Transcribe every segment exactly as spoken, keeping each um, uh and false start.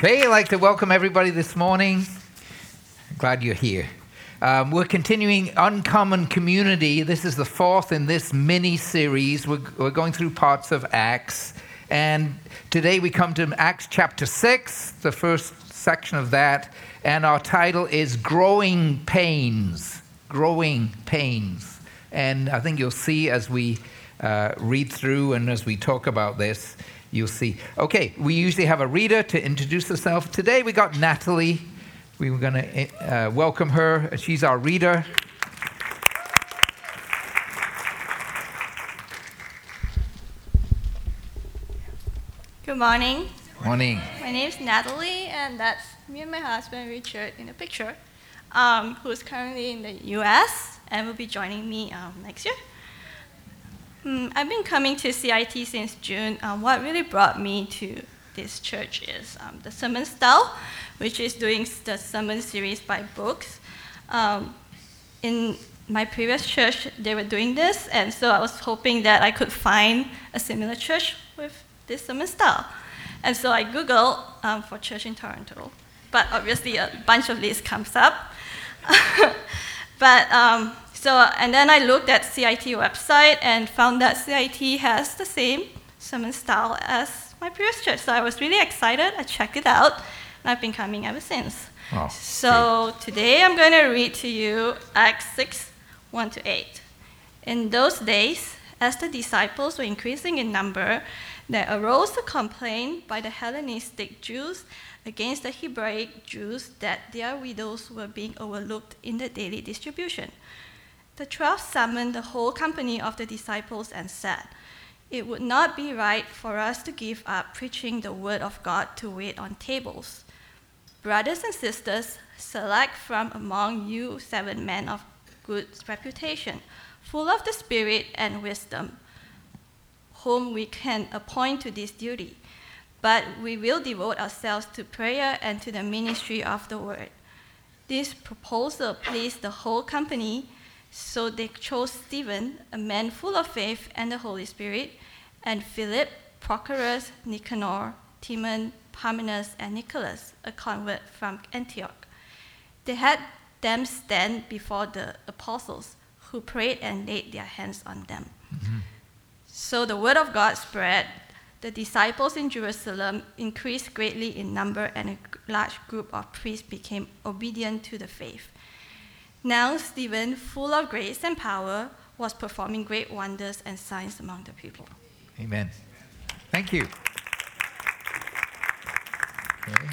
Okay, I'd like to welcome everybody this morning. Glad you're here. Um, we're continuing Uncommon Community. This is the fourth in this mini-series. We're, we're going through parts of Acts. And today we come to Acts chapter six, the first section of that. And our title is Growing Pains. Growing Pains. And I think you'll see as we uh, read through and as we talk about this, you'll see. Okay, we usually have a reader to introduce herself. Today we got Natalie. We were going to uh, welcome her. She's our reader. Good morning. Morning. My name is Natalie, and that's me and my husband, Richard, in the picture, um, who's currently in the U S and will be joining me um, next year. Mm, I've been coming to C I T since June. Um, what really brought me to this church is um, the sermon style, which is doing the sermon series by books. Um, in my previous church, they were doing this, and so I was hoping that I could find a similar church with this sermon style. And so I Googled um, for church in Toronto, but obviously a bunch of lists comes up. but um, So, and then I looked at C I T website and found that C I T has the same sermon style as my previous church. So I was really excited. I checked it out, and I've been coming ever since. Oh, so great. Today I'm going to read to you Acts six, one to eight. In those days, as the disciples were increasing in number, there arose a complaint by the Hellenistic Jews against the Hebraic Jews that their widows were being overlooked in the daily distribution. The twelve summoned the whole company of the disciples and said, "It would not be right for us to give up preaching the word of God to wait on tables. Brothers and sisters, select from among you seven men of good reputation, full of the Spirit and wisdom, whom we can appoint to this duty. But we will devote ourselves to prayer and to the ministry of the word." This proposal pleased the whole company. So they chose Stephen, a man full of faith and the Holy Spirit, and Philip, Prochorus, Nicanor, Timon, Parmenas, and Nicholas, a convert from Antioch. They had them stand before the apostles, who prayed and laid their hands on them. Mm-hmm. So the word of God spread. The disciples in Jerusalem increased greatly in number, and a large group of priests became obedient to the faith. Now Stephen, full of grace and power, was performing great wonders and signs among the people. Amen. Thank you. Okay.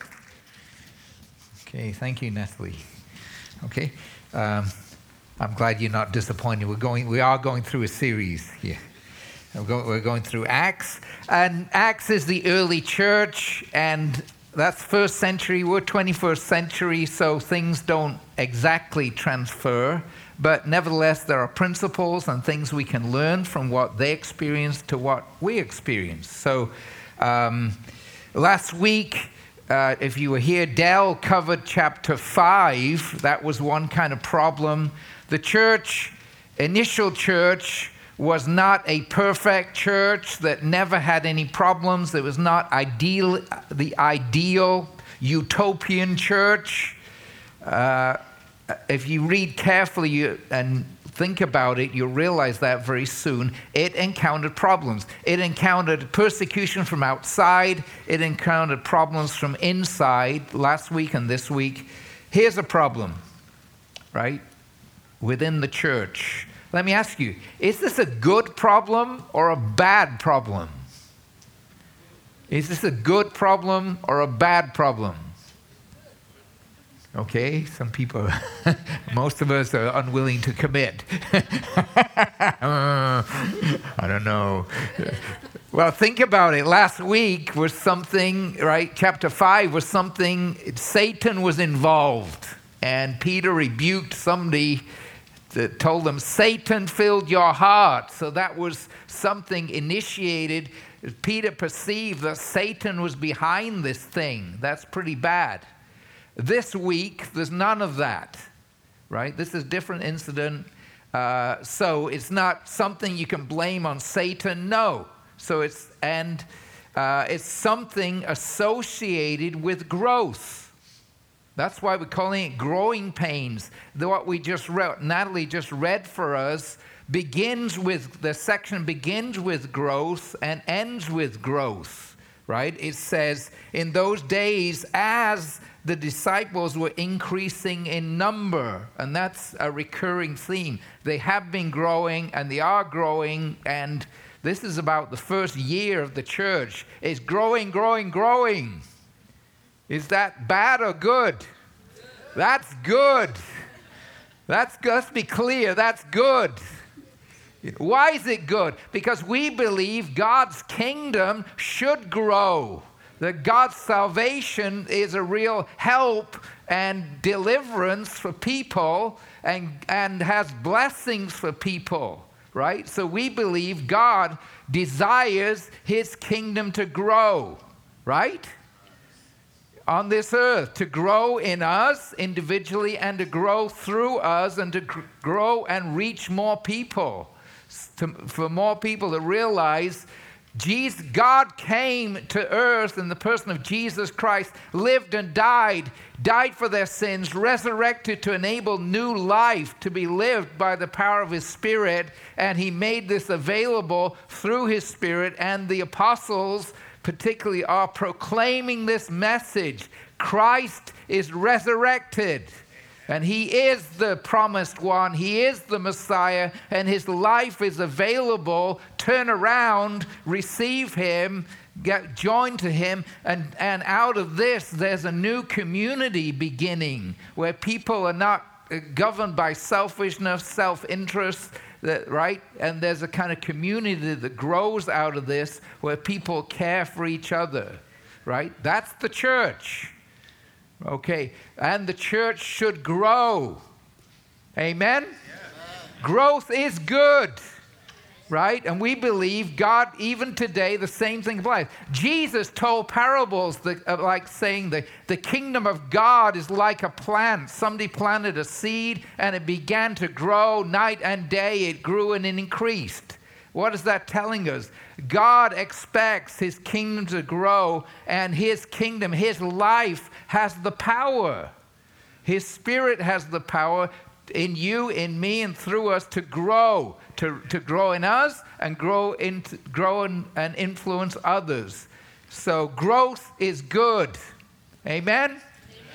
Okay, thank you, Natalie. Okay, um, I'm glad you're not disappointed. We're going. We are going through a series here. We're going, we're going through Acts, and Acts is the early church, and that's first century. We're twenty-first century, so things don't exactly transfer. But nevertheless, there are principles and things we can learn from what they experienced to what we experience. So um, last week, uh, if you were here, Dell covered chapter five. That was one kind of problem. The church, initial church, was not a perfect church that never had any problems. It was not ideal, the ideal utopian church. Uh, if you read carefully you, and think about it, you'll realize that very soon. It encountered problems. It encountered persecution from outside. It encountered problems from inside last week and this week. Here's a problem, right? Within the church. Let me ask you, is this a good problem or a bad problem? Is this a good problem or a bad problem? Okay, some people, most of us are unwilling to commit. uh, I don't know. Well, think about it. Last week was something, right? Chapter five was something, Satan was involved. And Peter rebuked somebody that told them, Satan filled your heart. So that was something initiated. Peter perceived that Satan was behind this thing. That's pretty bad. This week, there's none of that, right? This is a different incident. Uh, so it's not something you can blame on Satan. No. So it's, and Uh, it's something associated with growth. That's why we're calling it growing pains. The, what we just read, Natalie just read for us, begins with, the section begins with growth and ends with growth, right? It says, in those days, as the disciples were increasing in number, and that's a recurring theme. They have been growing, and they are growing, and this is about the first year of the church. It's growing, growing, growing. Is that bad or good? That's good. That's, let's be clear, that's good. Why is it good? Because we believe God's kingdom should grow. That God's salvation is a real help and deliverance for people and, and has blessings for people. Right? So we believe God desires his kingdom to grow, right? On this earth, to grow in us individually and to grow through us and to gr- grow and reach more people. To, for more people to realize Jesus, God came to earth in the person of Jesus Christ, lived and died, died for their sins, resurrected to enable new life to be lived by the power of his Spirit, and he made this available through his Spirit, and the apostles particularly are proclaiming this message. Christ is resurrected. And he is the promised one. He is the Messiah, and his life is available. Turn around, receive him, get joined to him, and, and out of this, there's a new community beginning where people are not governed by selfishness, self-interest, that, right? And there's a kind of community that grows out of this where people care for each other, right? That's the church. Okay, and the church should grow. Amen? Yes. Growth is good, right? And we believe God, even today, the same thing applies. Jesus told parables that, uh, like saying the, the kingdom of God is like a plant. Somebody planted a seed and it began to grow night and day. It grew and it increased. What is that telling us? God expects his kingdom to grow, and his kingdom, his life has the power. His Spirit has the power in you, in me, and through us to grow, to, to grow in us and grow, into, grow in, and influence others. So growth is good. Amen? Amen.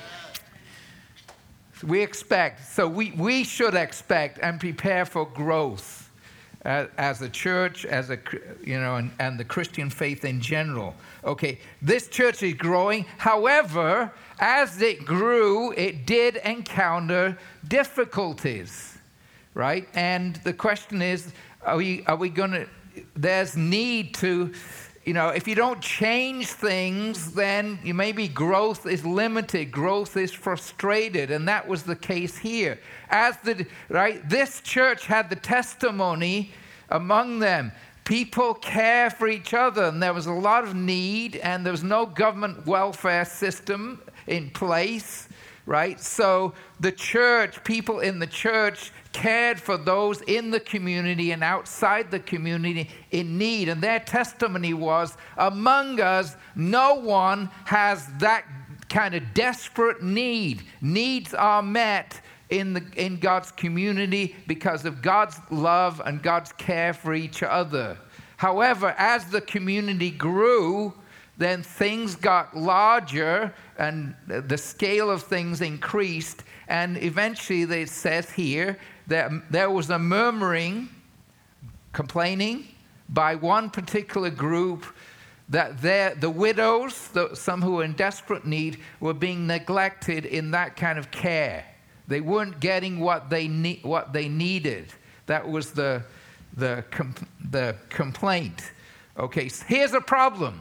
We expect, so we, we should expect and prepare for growth. Uh, as a church, as a, you know, and, and the Christian faith in general. Okay, this church is growing. However, as it grew, it did encounter difficulties, right? And the question is, are we, are we going to, there's need to, you know, if you don't change things, then you maybe growth is limited, growth is frustrated, and that was the case here. As the, right, this church had the testimony among them. People care for each other, and there was a lot of need, and there was no government welfare system in place, right? So the church, people in the church cared for those in the community and outside the community in need. And their testimony was, among us, no one has that kind of desperate need. Needs are met in the in God's community because of God's love and God's care for each other. However, as the community grew, then things got larger and the scale of things increased, and eventually it says here that there was a murmuring, complaining by one particular group that the widows, the, some who were in desperate need, were being neglected in that kind of care. They weren't getting what they need, what they needed. That was the the com- the complaint. Okay, so here's a problem,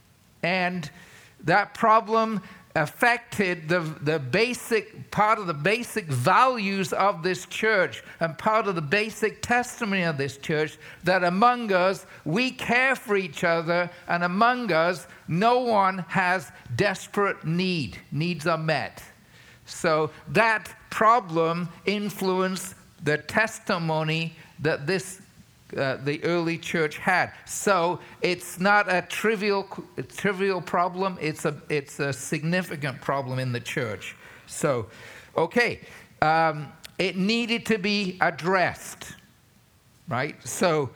and that problem affected the the basic part of the basic values of this church and part of the basic testimony of this church, that among us we care for each other, and among us no one has desperate need. Needs are met. So that problem influenced the testimony that this uh, the early church had. So it's not a trivial a trivial problem. It's a it's a significant problem in the church. So, okay, um, it needed to be addressed, right? So,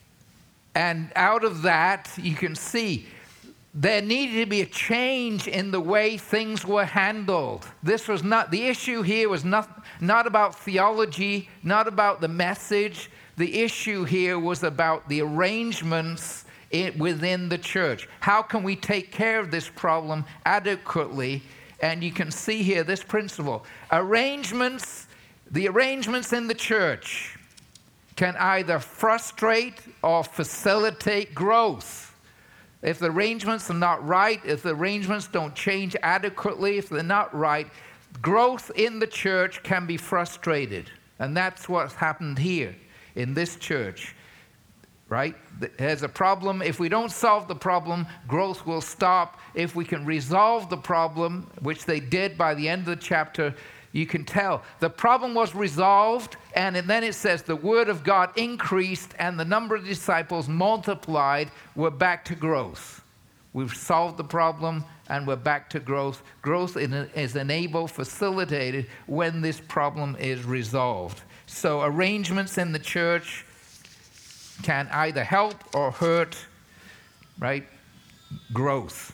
and out of that, you can see there needed to be a change in the way things were handled. This was not, the issue here was not, not about theology, not about the message. The issue here was about the arrangements in, within the church. How can we take care of this problem adequately? And you can see here this principle. Arrangements, the arrangements in the church can either frustrate or facilitate growth. If the arrangements are not right, if the arrangements don't change adequately, if they're not right, growth in the church can be frustrated. And that's what's happened here in this church, right? There's a problem. If we don't solve the problem, growth will stop. If we can resolve the problem, which they did by the end of the chapter, you can tell the problem was resolved, and then it says the word of God increased and the number of disciples multiplied. We're back to growth. We've solved the problem and we're back to growth. Growth is enabled, facilitated when this problem is resolved. So arrangements in the church can either help or hurt, right? Growth.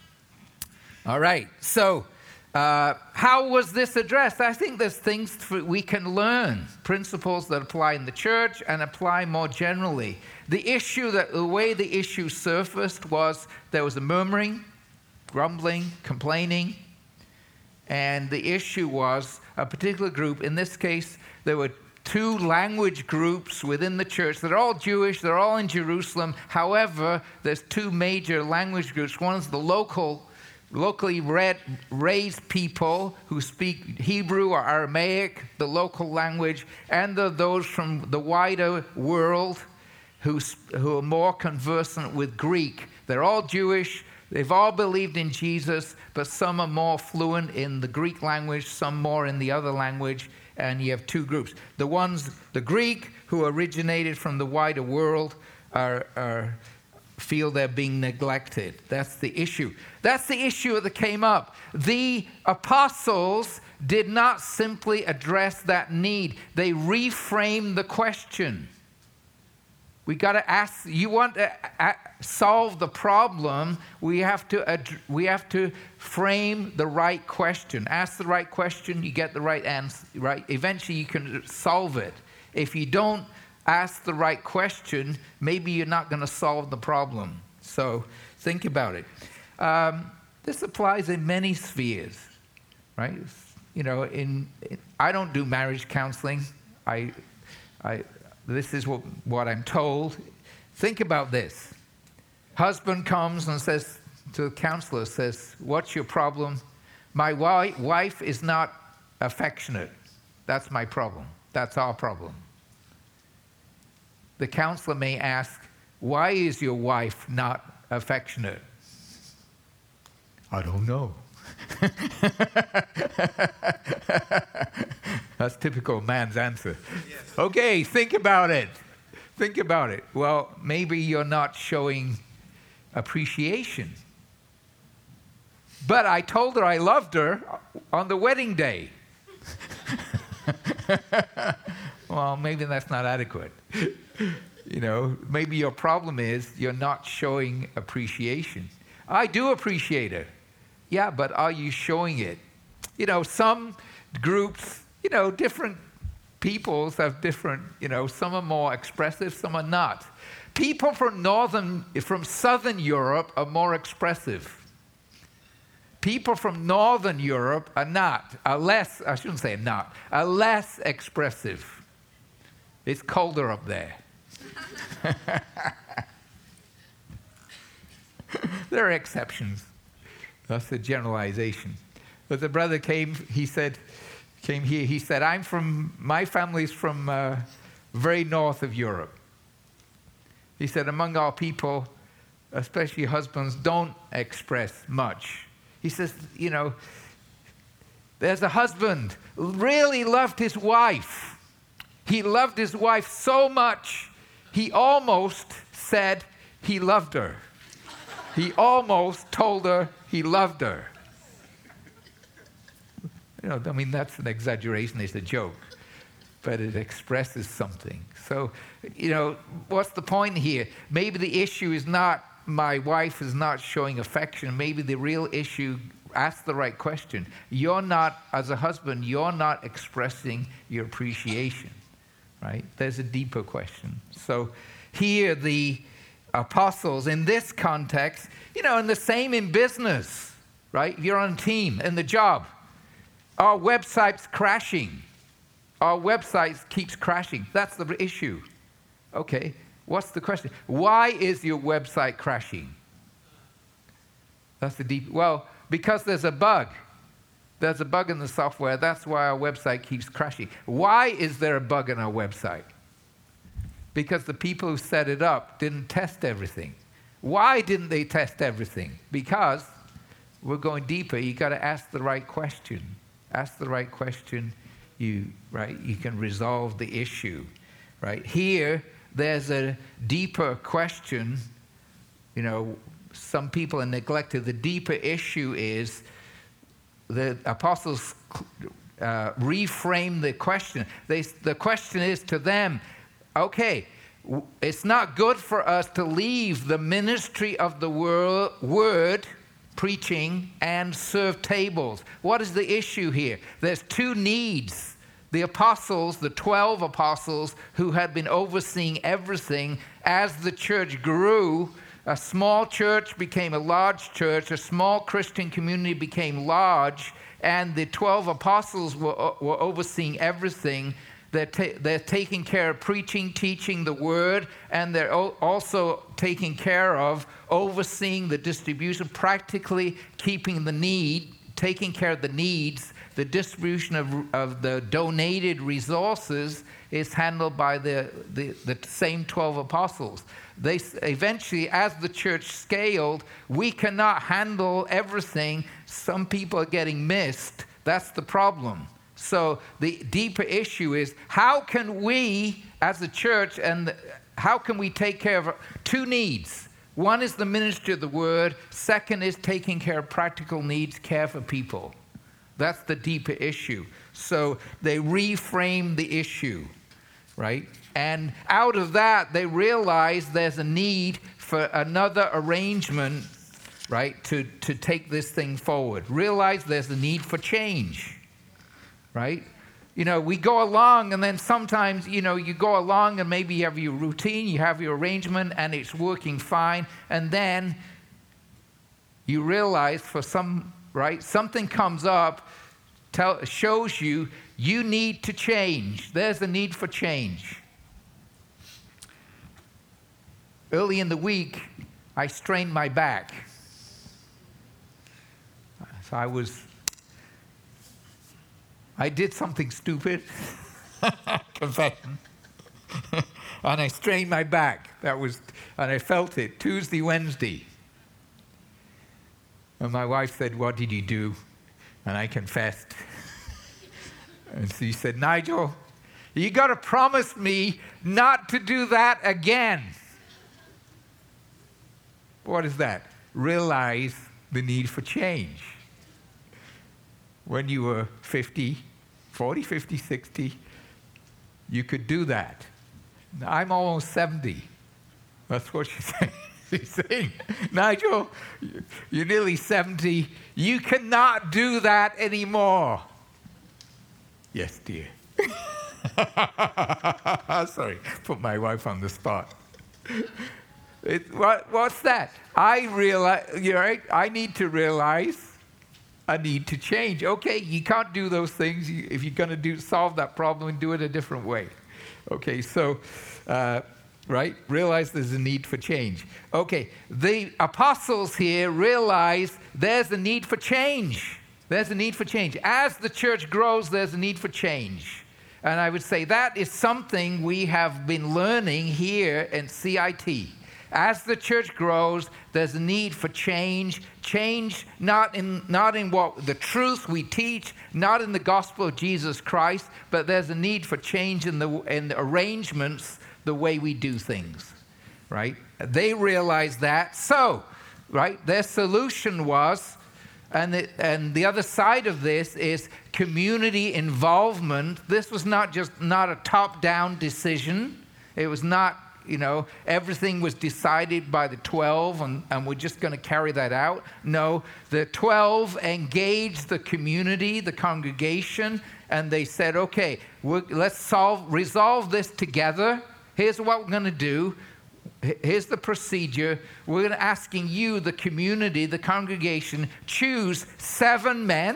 All right, so Uh, how was this addressed? I think there's things we can learn, principles that apply in the church and apply more generally. The issue, that the way the issue surfaced was there was a murmuring, grumbling, complaining, and the issue was a particular group. In this case, there were two language groups within the church. They're all Jewish, they're all in Jerusalem. However, there's two major language groups. One is the local locally read, raised people who speak Hebrew or Aramaic, the local language, and the, those from the wider world who, who are more conversant with Greek. They're all Jewish. They've all believed in Jesus, but some are more fluent in the Greek language, some more in the other language, and you have two groups. The ones, the Greek, who originated from the wider world, are, are feel they're being neglected. That's the issue. That's the issue that came up. The apostles did not simply address that need. They reframed the question. We got to ask, you want to solve the problem, we have to we have to frame the right question. Ask the right question, you get the right answer, right? Eventually you can solve it. If you don't ask the right question, maybe you're not going to solve the problem. So think about it. Um, this applies in many spheres, right? You know, in, in I don't do marriage counseling. I, I, this is what, what I'm told. Think about this. Husband comes and says to the counselor, says, "What's your problem?" "My wi- wife is not affectionate. That's my problem. That's our problem." The counselor may ask, "Why is your wife not affectionate?" "I don't know." That's typical man's answer. Yes. Okay, think about it. Think about it. Well, maybe you're not showing appreciation. "But I told her I loved her on the wedding day." Well, maybe that's not adequate. You know, maybe your problem is you're not showing appreciation. "I do appreciate her." "Yeah, but are you showing it?" You know, some groups, you know, different peoples have different, you know, some are more expressive, some are not. People from northern, from southern Europe are more expressive. People from northern Europe are not, are less, I shouldn't say not, are less expressive. It's colder up there. There are exceptions. That's the generalization. But the brother came, he said, came here, he said, I'm from, my family's from uh, very north of Europe. He said, among our people, especially husbands, don't express much. He says, you know, there's a husband really loved his wife. He loved his wife so much, he almost said he loved her. He almost told her he loved her. You know, I mean, that's an exaggeration, it's a joke, but it expresses something. So, you know, what's the point here? Maybe the issue is not my wife is not showing affection. Maybe the real issue, ask the right question. You're not, as a husband, you're not expressing your appreciation, right? There's a deeper question. So here the apostles, in this context, you know, and the same in business, right? You're on a team, in the job. Our website's crashing. Our website keeps crashing. That's the issue. Okay, what's the question? Why is your website crashing? That's the deep, well, because there's a bug. There's a bug in the software. That's why our website keeps crashing. Why is there a bug in our website? Because the people who set it up didn't test everything. Why didn't they test everything? Because we're going deeper. You got to ask the right question. Ask the right question, you right? You can resolve the issue, right? Here, there's a deeper question. You know, some people are neglected. The deeper issue is the apostles uh, reframe the question. They, the question is to them, okay, it's not good for us to leave the ministry of the wor- word, preaching, and serve tables. What is the issue here? There's two needs. The apostles, the twelve apostles who had been overseeing everything, as the church grew, a small church became a large church, a small Christian community became large, and the twelve apostles were, were overseeing everything. They're, ta- they're taking care of preaching, teaching the word, and they're o- also taking care of overseeing the distribution, practically keeping the need, taking care of the needs. The distribution of, of the donated resources is handled by the, the, the same twelve apostles. They eventually, as the church scaled, we cannot handle everything. Some people are getting missed. That's the problem. So the deeper issue is, how can we, as a church, and how can we take care of two needs? One is the ministry of the word. Second is taking care of practical needs, care for people. That's the deeper issue. So they reframe the issue, right? And out of that, they realize there's a need for another arrangement, right, to, to take this thing forward. Realize there's a need for change. Right? You know, we go along, and then sometimes, you know, you go along and maybe you have your routine, you have your arrangement, and it's working fine. And then you realize for some, right, something comes up, tell, shows you, you need to change. There's a need for change. Early in the week, I strained my back. So I was... I did something stupid, confession, and I strained my back. That was, and I felt it Tuesday, Wednesday. And my wife said, "What did you do?" And I confessed. And she said, "Nigel, you got to promise me not to do that again." What is that? Realize the need for change. When you were fifty, forty, fifty, sixty, you could do that. I'm almost seventy. That's what she's saying. She's saying, Nigel, you're nearly seventy. You cannot do that anymore. Yes, dear. Sorry, put my wife on the spot. It, what, what's that? I realize, you're right, I need to realize a need to change. Okay, you can't do those things. If you're going to do solve that problem, and do it a different way. Okay, so, uh, right, realize there's a need for change. Okay, the apostles here realize there's a need for change. There's a need for change. As the church grows, there's a need for change. And I would say that is something we have been learning here in C I T. As the church grows, there's a need for change. Change not in not in what the truth we teach, not in the gospel of Jesus Christ, but there's a need for change in the in the arrangements the way we do things, right? They realized that. So, right, their solution was, and the, and the other side of this is community involvement. This was not just not a top-down decision. It was not, you know, everything was decided by the twelve and, and we're just going to carry that out. No, the twelve engaged the community, the congregation, and they said, okay, we're, let's solve, resolve this together. Here's what we're going to do. Here's the procedure. We're going to asking you, the community, the congregation, choose seven men,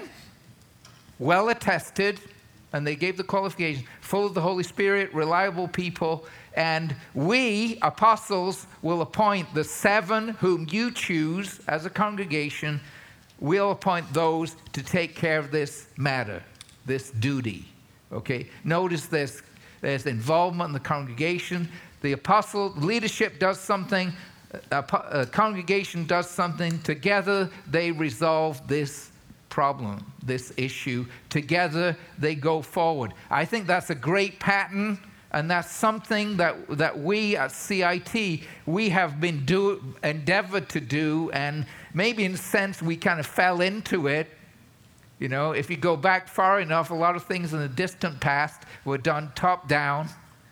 well attested, and they gave the qualifications, full of the Holy Spirit, reliable people, and we, apostles, will appoint the seven whom you choose as a congregation. We'll appoint those to take care of this matter, this duty. Okay? Notice this, there's involvement in the congregation. The apostle leadership does something, a, a congregation does something. Together, they resolve this problem, this issue. Together, they go forward. I think that's a great pattern, and that's something that, that we at C I T, we have been do, endeavored to do, and maybe in a sense we kind of fell into it. You know, if you go back far enough, a lot of things in the distant past were done top-down.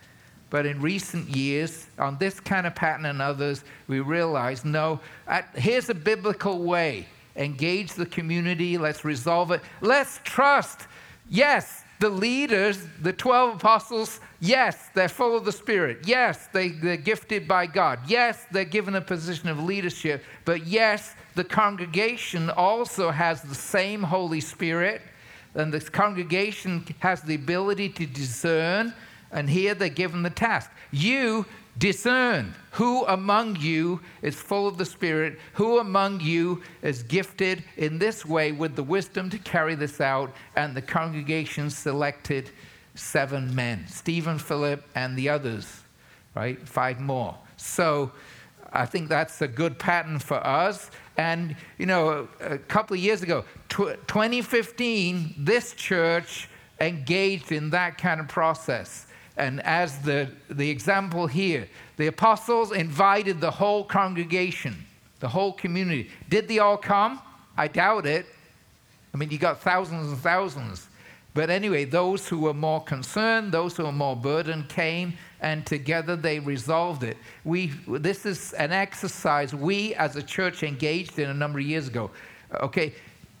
But in recent years, on this kind of pattern and others, we realize, no, at, here's a biblical way. Engage the community. Let's resolve it. Let's trust. Yes, the leaders, the twelve apostles, yes, they're full of the Spirit. Yes, they, they're gifted by God. Yes, they're given a position of leadership. But yes, the congregation also has the same Holy Spirit. And the congregation has the ability to discern. And here they're given the task. You discern who among you is full of the Spirit, who among you is gifted in this way with the wisdom to carry this out. And the congregation selected seven men, Stephen, Philip, and the others, right? Five more. So I think that's a good pattern for us. And, you know, a couple of years ago, twenty fifteen, this church engaged in that kind of process. And as the, the example here, the apostles invited the whole congregation, the whole community. Did they all come? I doubt it. I mean, you got thousands and thousands. But anyway, those who were more concerned, those who were more burdened came, and together they resolved it. We, this is an exercise we as a church engaged in a number of years ago. Okay.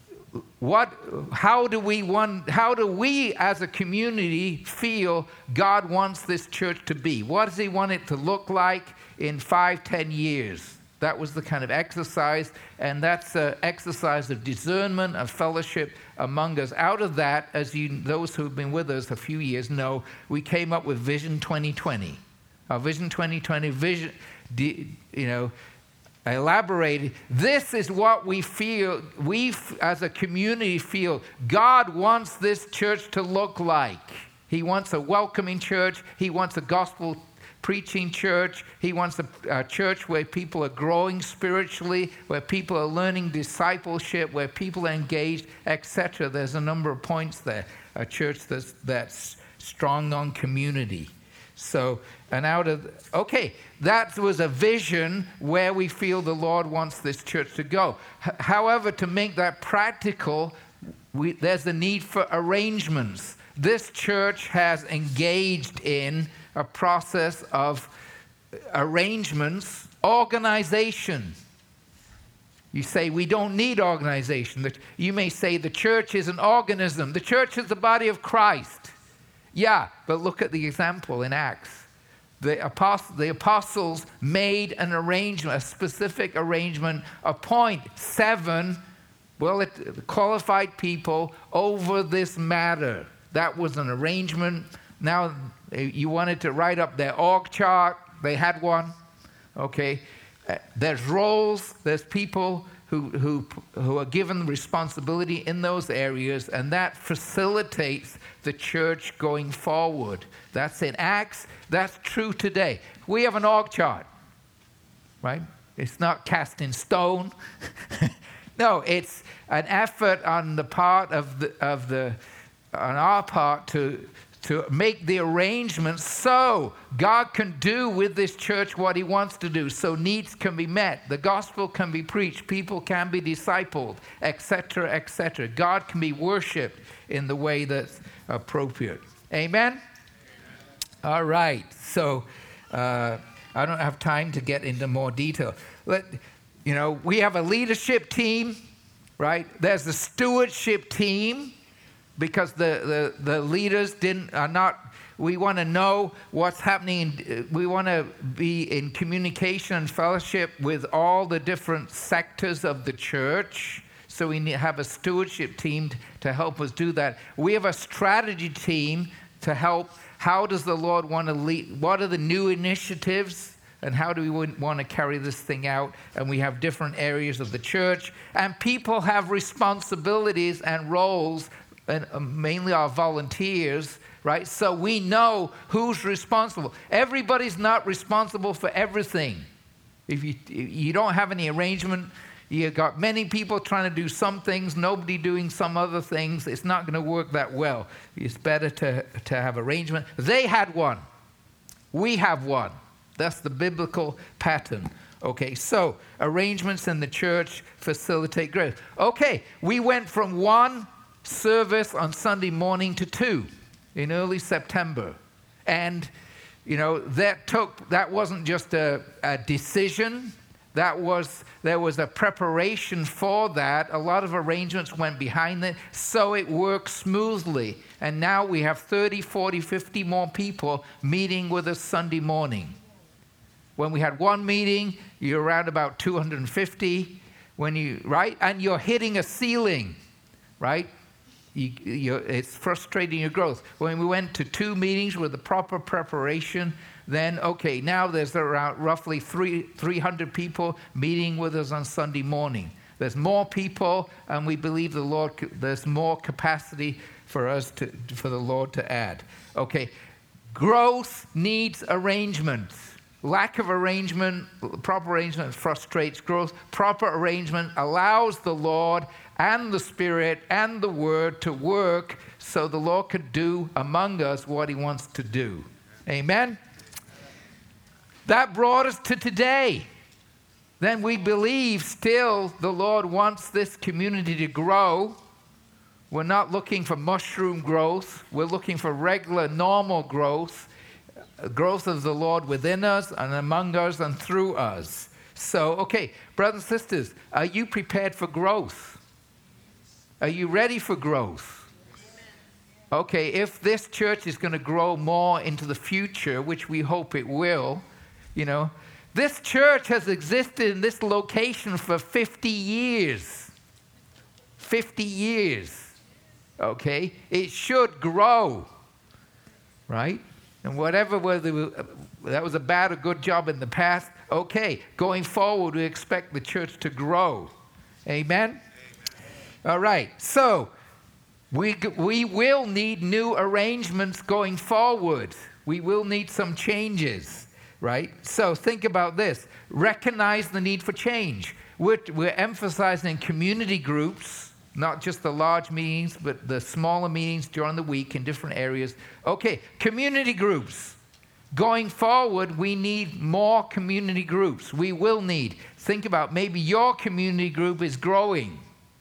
What, how do we want, how do we as a community feel God wants this church to be? What does he want it to look like in five, ten years? That was the kind of exercise, and that's an exercise of discernment, of fellowship among us. Out of that, as you, those who have been with us a few years know, we came up with Vision twenty twenty. Our Vision twenty twenty vision, you know, elaborated. This is what we feel, we as a community feel God wants this church to look like. He wants a welcoming church. He wants a gospel preaching church. He wants a, a church where people are growing spiritually, where people are learning discipleship, where people are engaged, et cetera. There's a number of points there. A church that's, that's strong on community. So, and out of, okay, that was a vision where we feel the Lord wants this church to go. H- however, to make that practical, we, there's a need for arrangements. This church has engaged in a process of arrangements, organization. You say, we don't need organization. You may say the church is an organism. The church is the body of Christ. Yeah, but look at the example in Acts. The, apost- the apostles made an arrangement, a specific arrangement, appoint seven well, qualified people over this matter. That was an arrangement. Now, you wanted to write up their org chart. They had one. Okay. Uh, there's roles. There's people who, who, who are given responsibility in those areas, and that facilitates the church going forward. That's in Acts. That's true today. We have an org chart, right? It's not cast in stone. No, it's an effort on the part of the of the on our part to to make the arrangements so God can do with this church what he wants to do, so needs can be met, the gospel can be preached, people can be discipled, et cetera, et cetera. God can be worshipped in the way that's appropriate. Amen? Amen. All right. So uh, I don't have time to get into more detail. Let, you know, we have a leadership team, right? There's a stewardship team, because the, the, the leaders didn't are not, we want to know what's happening. We want to be in communication and fellowship with all the different sectors of the church. So we need, have a stewardship team to help us do that. We have a strategy team to help. How does the Lord want to lead? What are the new initiatives? And how do we want to carry this thing out? And we have different areas of the church. And people have responsibilities and roles, and mainly our volunteers, right? So we know who's responsible. Everybody's not responsible for everything. If you you don't have any arrangement, you've got many people trying to do some things, nobody doing some other things, it's not going to work that well. It's better to, to have arrangement. They had one. We have one. That's the biblical pattern. Okay, so arrangements in the church facilitate growth. Okay, we went from one service on Sunday morning to two in early September. And, you know, that took, that wasn't just a, a decision. That was, there was a preparation for that. A lot of arrangements went behind it, so it worked smoothly. And now we have thirty, forty, fifty more people meeting with us Sunday morning. When we had one meeting, you're around about two hundred fifty, when you, right? And you're hitting a ceiling, right? You, you, it's frustrating your growth. When we went to two meetings with the proper preparation, then, okay, now there's around roughly three, three hundred people meeting with us on Sunday morning. There's more people, and we believe the Lord, there's more capacity for us to, for the Lord to add. Okay, growth needs arrangement. Lack of arrangement, proper arrangement frustrates growth. Proper arrangement allows the Lord and the Spirit and the Word to work so the Lord could do among us what he wants to do. Amen? That brought us to today. Then we believe still the Lord wants this community to grow. We're not looking for mushroom growth. We're looking for regular, normal growth. Growth of the Lord within us and among us and through us. So, okay, brothers and sisters, are you prepared for growth? Are you ready for growth? Okay, if this church is going to grow more into the future, which we hope it will, you know, this church has existed in this location for fifty years. fifty years. Okay? It should grow. Right? And whatever, whether that was a bad or good job in the past, okay, going forward, we expect the church to grow. Amen? Amen. All right, so we, we will need new arrangements going forward. We will need some changes, right? So think about this. Recognize the need for change. We're, we're emphasizing community groups, not just the large meetings, but the smaller meetings during the week in different areas. Okay, community groups. Going forward, we need more community groups. We will need. Think about maybe your community group is growing.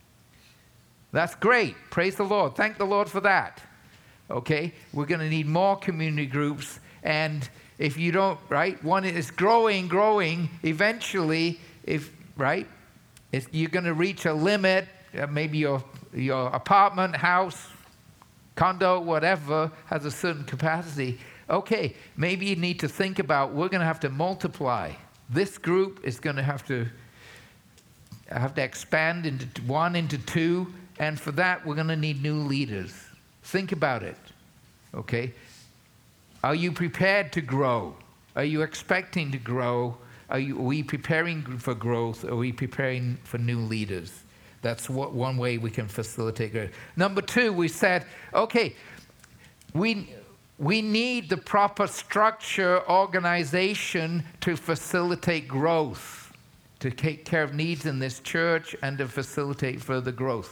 That's great. Praise the Lord. Thank the Lord for that. Okay, we're going to need more community groups. And if you don't, right, one is growing, growing, eventually, if, right, if you're going to reach a limit. Uh, maybe your your apartment, house, condo, whatever, has a certain capacity. Okay, maybe you need to think about, we're going to have to multiply. This group is going to have to have to expand into one, into two, and for that, we're going to need new leaders. Think about it, okay? Are you prepared to grow? Are you expecting to grow? Are, you, are we preparing for growth? Are we preparing for new leaders? That's what, one way we can facilitate growth. Number two, we said, okay, we, we need the proper structure, organization to facilitate growth, to take care of needs in this church and to facilitate further growth.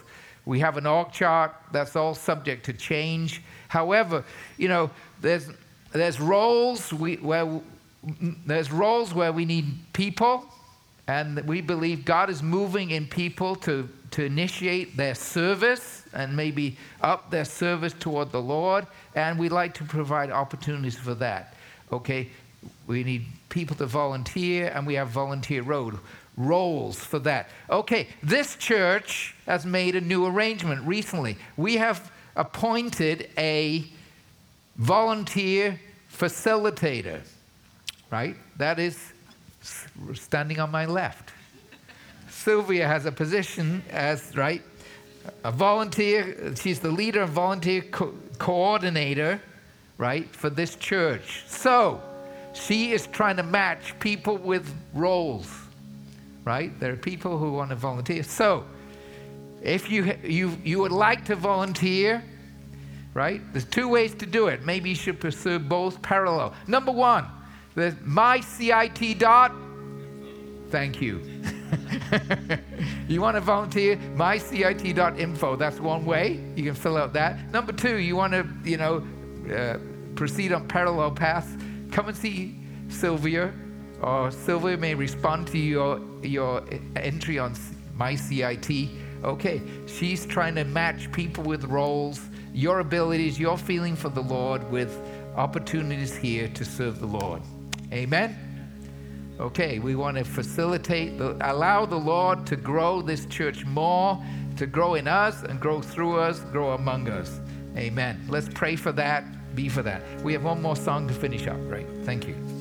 We have an org chart. That's all subject to change. However, you know, there's there's roles we, where there's roles where we need people, and we believe God is moving in people to to initiate their service and maybe up their service toward the Lord, and we like to provide opportunities for that. Okay, we need people to volunteer, and we have volunteer road roles for that. Okay, this church has made a new arrangement recently. We have appointed a volunteer facilitator, right? That is standing on my left. Sylvia has a position as, right, a volunteer. She's the leader and volunteer co- coordinator, right, for this church. So she is trying to match people with roles, right? There are people who want to volunteer. So if you you you would like to volunteer, right, there's two ways to do it. Maybe you should pursue both parallel. Number one, there's mycit dot. Thank you. You want to volunteer? mycit dot info. That's one way. You can fill out that. Number two, you want to, you know, uh, proceed on parallel paths. Come and see Sylvia, or Sylvia may respond to your your entry on mycit. Okay, she's trying to match people with roles, your abilities, your feeling for the Lord with opportunities here to serve the Lord. Amen? Okay, we want to facilitate, the, allow the Lord to grow this church more, to grow in us and grow through us, grow among us. Amen. Let's pray for that, be for that. We have one more song to finish up, right? Thank you.